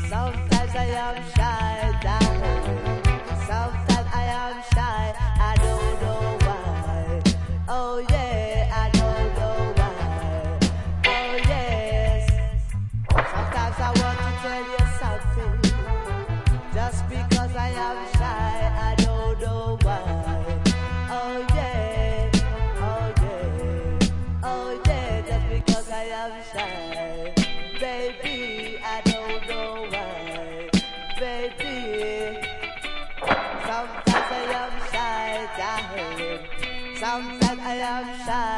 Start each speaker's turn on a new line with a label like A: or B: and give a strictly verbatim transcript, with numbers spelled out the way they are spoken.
A: Sometimes I am shy, darling. Sometimes I am shy. I don't know why. Oh yeah, I don't know why. Oh yes. Sometimes I want to tell you something. Just because I am shy, I don't know why. Oh yeah, oh yeah, oh yeah. Just because I am shy, baby, I don't know why, baby. Sometimes I am shy, darling. Sometimes I am shy.